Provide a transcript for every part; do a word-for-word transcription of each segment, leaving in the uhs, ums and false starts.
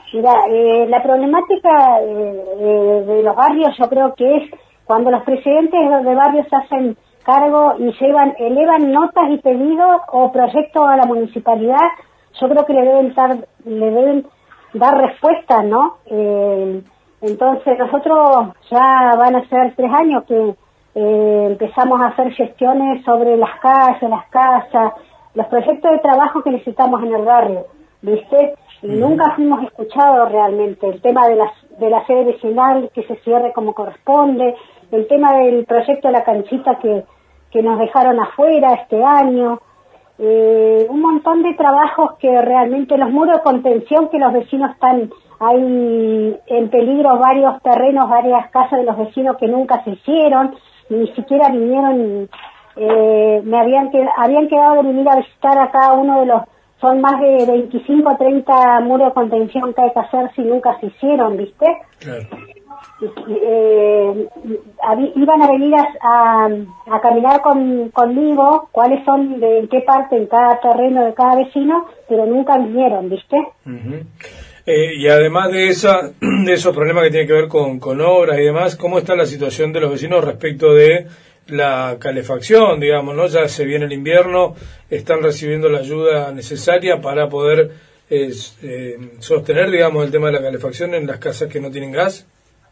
Mira, eh, la problemática eh, eh, de los barrios yo creo que es cuando los presidentes de barrios se hacen cargo y llevan, elevan notas y pedidos o proyectos a la municipalidad, yo creo que le deben dar, le deben dar respuesta, ¿no? Eh, entonces nosotros ya van a ser tres años que eh, empezamos a hacer gestiones sobre las calles, las casas, los proyectos de trabajo que necesitamos en el barrio, ¿viste? Y mm. nunca fuimos escuchados realmente. El tema de la, de la sede vecinal que se cierre como corresponde, el tema del proyecto de la canchita que, que nos dejaron afuera este año, eh, un montón de trabajos que realmente, los muros de contención que los vecinos están, hay en peligro varios terrenos, varias casas de los vecinos que nunca se hicieron, ni siquiera vinieron, eh, me habían, qued, habían quedado de venir a visitar a cada uno de los, son más de veinticinco o treinta muros de contención que hay que hacer si nunca se hicieron, ¿viste? Claro. Eh, iban a venir a, a, a caminar con, conmigo cuáles son, de en qué parte en cada terreno de cada vecino, pero nunca vinieron, ¿viste? Uh-huh. Eh, y además de esa de esos problemas que tienen que ver con, con obras y demás, ¿cómo está la situación de los vecinos respecto de la calefacción, digamos, ¿no? Ya se viene el invierno, están recibiendo la ayuda necesaria para poder eh, eh, sostener, digamos, el tema de la calefacción en las casas que no tienen gas.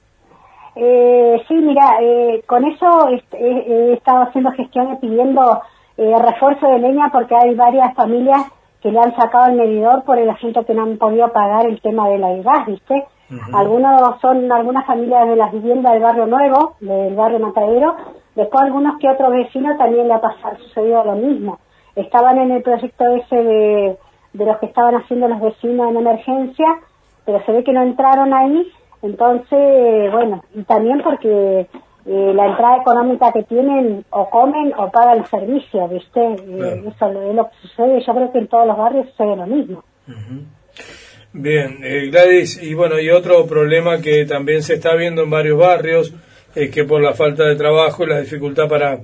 Eh, sí, mira, eh, con eso he, he estado haciendo gestiones pidiendo eh, refuerzo de leña porque hay varias familias que le han sacado el medidor por el asunto que no han podido pagar el tema del gas, ¿viste? Uh-huh. Algunos son algunas familias de las viviendas del barrio nuevo, del barrio Matadero, después algunos que otros vecinos también le ha pasado, sucedido lo mismo. Estaban en el proyecto ese de, de los que estaban haciendo los vecinos en emergencia, pero se ve que no entraron ahí. Entonces, bueno, y también porque eh, la entrada económica que tienen, o comen o pagan los servicios, ¿viste? Eh, eso es lo que sucede, yo creo que en todos los barrios sucede lo mismo. Uh-huh. Bien, eh, Gladys, y bueno, y otro problema que también se está viendo en varios barrios es que por la falta de trabajo y la dificultad para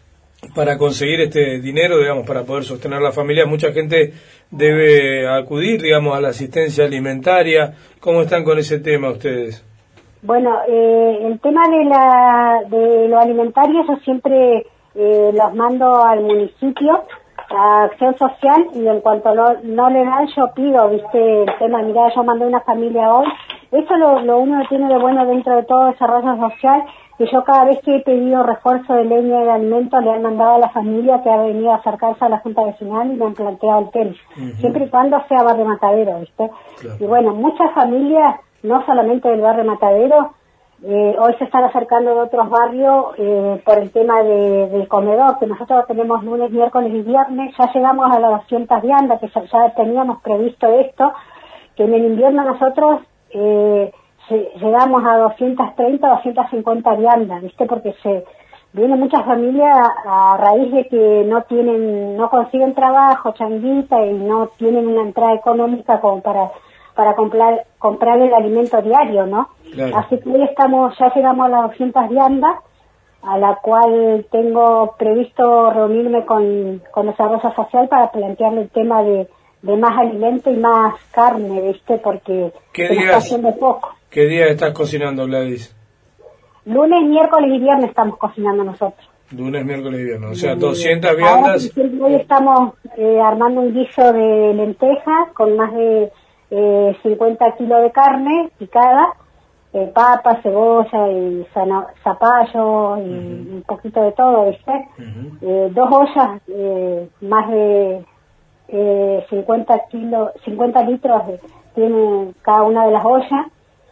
para conseguir este dinero, digamos, para poder sostener la familia, mucha gente debe acudir, digamos, a la asistencia alimentaria. ¿Cómo están con ese tema ustedes? Bueno, eh, el tema de la de lo alimentario yo siempre eh, los mando al municipio, a Acción Social, y en cuanto no, no le dan, yo pido, viste, el tema, mirá, yo mandé una familia hoy. Eso lo, lo uno que tiene de bueno dentro de todo desarrollo social, que yo cada vez que he pedido refuerzo de leña y de alimentos le han mandado a la familia que ha venido a acercarse a la Junta Vecinal y me han planteado el tema, uh-huh. siempre y cuando sea barrio Matadero, ¿viste? Claro. Y bueno, muchas familias, no solamente del barrio Matadero, eh, hoy se están acercando de otros barrios eh, por el tema de, del comedor, que nosotros tenemos lunes, miércoles y viernes, ya llegamos a las doscientas viandas, que ya, ya teníamos previsto esto, que en el invierno nosotros eh, llegamos a doscientas treinta, doscientas cincuenta viandas, ¿viste? Porque se vienen muchas familias a, a raíz de que no tienen, no consiguen trabajo, changuita, y no tienen una entrada económica como para para comprar comprar el alimento diario, ¿no? Claro. Así que hoy estamos, ya llegamos a las doscientas viandas, a la cual tengo previsto reunirme con, con Desarrollo Social para plantearle el tema de, de más alimento y más carne, ¿viste? Porque se nos está haciendo poco. ¿Qué día estás cocinando, Gladys? Lunes, miércoles y viernes estamos cocinando nosotros. Lunes, miércoles y viernes, o sea, doscientas viandas. Ahora, hoy estamos eh, armando un guiso de lentejas con más de eh, cincuenta kilos de carne picada, eh, papa, cebolla y zana, zapallo y uh-huh. un poquito de todo, ¿viste? Uh-huh. Eh, dos ollas, eh, más de eh, cincuenta kilos, cincuenta litros de, tiene cada una de las ollas,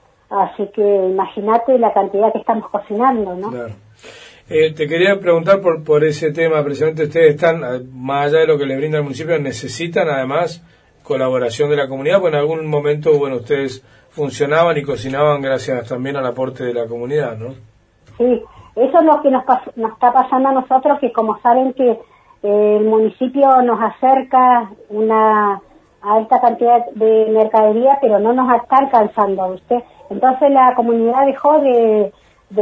así que imagínate la cantidad que estamos cocinando, ¿no? Claro. Eh, te quería preguntar por por ese tema, precisamente ustedes están, más allá de lo que les brinda el municipio, necesitan además colaboración de la comunidad, pues en algún momento, bueno, ustedes funcionaban y cocinaban gracias también al aporte de la comunidad, ¿no? Sí, eso es lo que nos, pas- nos está pasando a nosotros, que como saben que eh, el municipio nos acerca una alta cantidad de mercadería, pero no nos está alcanzando, ¿viste? Entonces la comunidad dejó de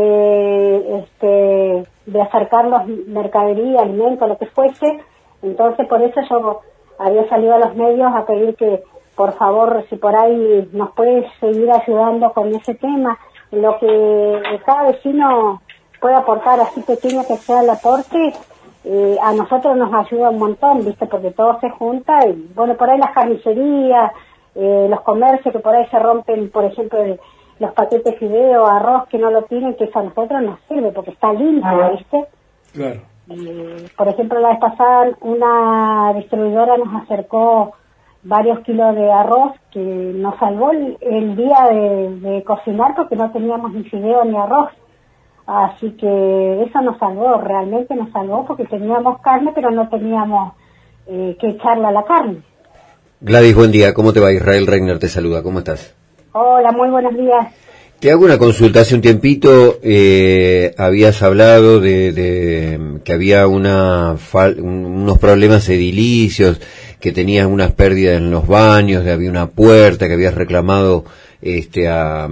de este de acercarnos mercadería, alimentos, lo que fuese. Entonces por eso yo había salido a los medios a pedir que por favor, si por ahí nos puedes seguir ayudando con ese tema, lo que cada vecino puede aportar, así pequeño que sea el aporte, eh, a nosotros nos ayuda un montón, ¿viste? Porque todo se junta y, bueno, por ahí las carnicerías, eh, los comercios que por ahí se rompen, por ejemplo, el, los paquetes de fideo, arroz que no lo tienen, que eso a nosotros nos sirve porque está limpio, ¿viste? Claro. Eh, por ejemplo, la vez pasada una distribuidora nos acercó varios kilos de arroz que nos salvó el, el día de, de cocinar porque no teníamos ni fideo ni arroz. Así que eso nos salvó, realmente nos salvó porque teníamos carne pero no teníamos eh, que echarle a la carne. Gladys, buen día. ¿Cómo te va? Israel Reiner te saluda. ¿Cómo estás? Hola, muy buenos días. Te hago una consulta. Hace un tiempito eh, habías hablado de, de que había una fal, un, unos problemas edilicios, que tenías unas pérdidas en los baños, que había una puerta, que habías reclamado este a,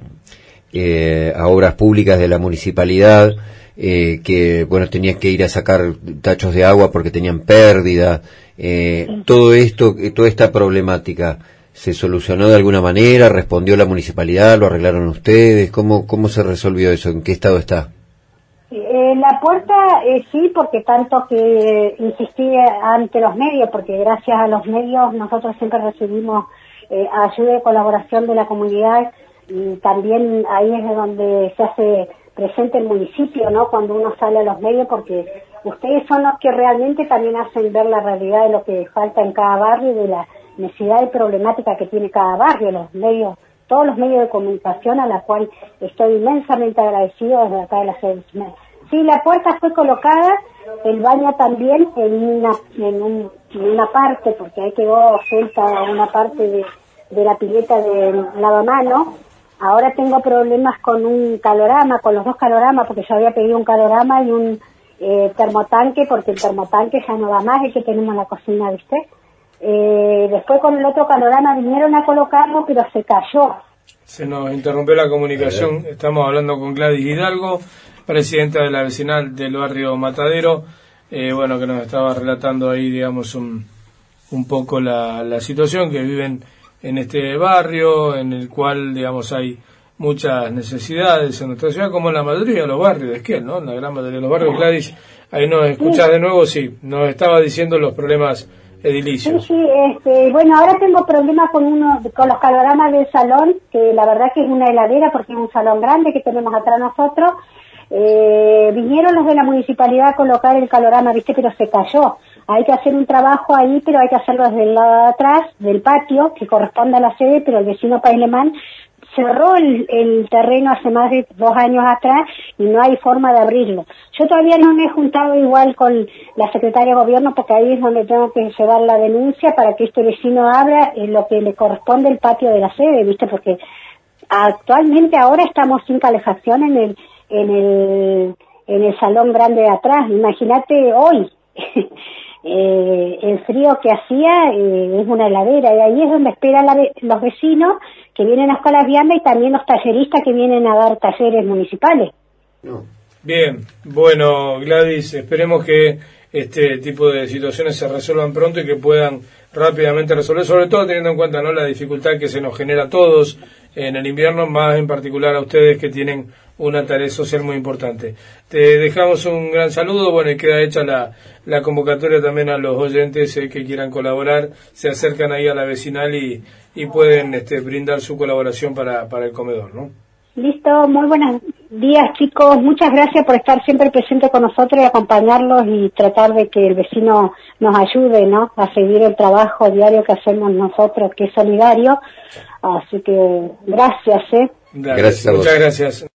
eh, a obras públicas de la municipalidad, eh, que bueno tenías que ir a sacar tachos de agua porque tenían pérdida. Eh, sí. Todo esto, toda esta problemática, ¿se solucionó de alguna manera? ¿Respondió la municipalidad? ¿Lo arreglaron ustedes? ¿Cómo, cómo se resolvió eso? ¿En qué estado está? Eh, la puerta eh, sí, porque tanto que insistí ante los medios, porque gracias a los medios nosotros siempre recibimos eh, ayuda y colaboración de la comunidad, y también ahí es de donde se hace presente el municipio, ¿no? Cuando uno sale a los medios, porque ustedes son los que realmente también hacen ver la realidad de lo que falta en cada barrio y de la necesidad y problemática que tiene cada barrio, los medios, todos los medios de comunicación, a la cual estoy inmensamente agradecido desde acá de la sede. Sí, la puerta fue colocada, el baño también en una en, un, en una parte, porque ahí quedó suelta una parte de, de la pileta de lavamanos. Ahora tengo problemas con un calorama, con los dos caloramas, porque yo había pedido un calorama y un eh, termotanque, porque el termotanque ya no va más, el que tenemos en la cocina, ¿viste? Eh, después con el otro calorama vinieron a colocarlo, pero se cayó. Se nos interrumpió la comunicación. Estamos hablando con Gladys Hidalgo, presidenta de la vecinal del barrio Matadero, eh, bueno, que nos estaba relatando ahí, digamos, un, un poco la, la situación que viven en este barrio, en el cual, digamos, hay muchas necesidades en nuestra ciudad, como en la mayoría de los barrios de Esquel, ¿no? En la gran mayoría de los barrios. Gladys, ahí nos escuchás de nuevo, sí, nos estaba diciendo los problemas edilicios. Sí, sí, este, bueno, ahora tengo problemas con uno, con los caloramas del salón, que la verdad que es una heladera porque es un salón grande que tenemos atrás nosotros. Eh, vinieron los de la municipalidad a colocar el calorama, viste, pero se cayó. Hay que hacer un trabajo ahí, pero hay que hacerlo desde el lado de atrás, del patio, que corresponde a la sede, pero el vecino Pailemán cerró el, el terreno hace más de dos años atrás y no hay forma de abrirlo. Yo todavía no me he juntado igual con la secretaria de gobierno porque ahí es donde tengo que llevar la denuncia para que este vecino abra en lo que le corresponde el patio de la sede, ¿viste? Porque actualmente ahora estamos sin calefacción en el en el en el salón grande de atrás. Imagínate hoy. Eh, el frío que hacía eh, es una heladera y ahí es donde esperan la, los vecinos que vienen a escuelas viandas y también los talleristas que vienen a dar talleres municipales. Bien, bueno, Gladys, esperemos que este tipo de situaciones se resuelvan pronto y que puedan rápidamente resolver, sobre todo teniendo en cuenta, ¿no?, la dificultad que se nos genera a todos en el invierno, más en particular a ustedes que tienen una tarea social muy importante. Te dejamos un gran saludo, bueno, y queda hecha la, la convocatoria también a los oyentes eh, que quieran colaborar, se acercan ahí a la vecinal y, y pueden este, brindar su colaboración para, para el comedor, ¿no? Listo, muy buenos días, chicos, muchas gracias por estar siempre presente con nosotros y acompañarlos y tratar de que el vecino nos ayude, ¿no?, a seguir el trabajo diario que hacemos nosotros, que es solidario, así que gracias, ¿eh? Gracias, muchas gracias.